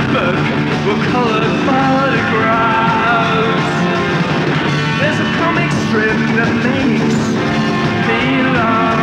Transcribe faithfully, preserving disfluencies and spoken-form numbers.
book were colored photographs. There's a comic strip that makes me laugh.